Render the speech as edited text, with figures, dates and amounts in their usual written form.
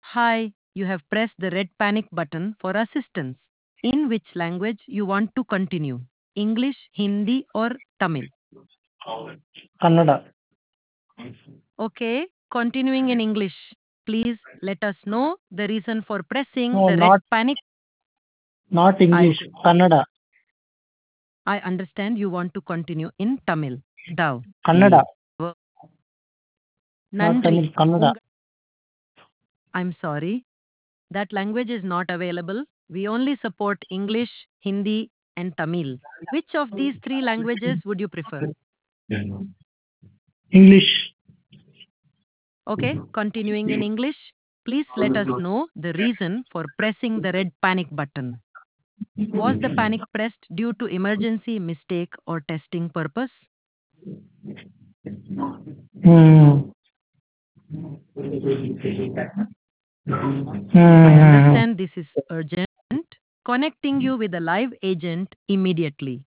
Hi, you have pressed the red panic button for assistance. In which language you want to continue? English, Hindi, or Tamil? Kannada. Okay, continuing in English. Please let us know the reason for pressing No, the red panic. not English, Kannada. I understand you want to continue in Tamil. Thou. Kannada. Not Nandri. Tamil, Kannada. I'm sorry. That language is not available. We only support English, Hindi, and Tamil. Which of these three languages would you prefer? English. Okay, continuing in English. Please let us know the reason for pressing the red panic button. Was the panic pressed due to emergency, mistake, or testing purpose? Hmm. I understand this is urgent. Connecting you with a live agent immediately.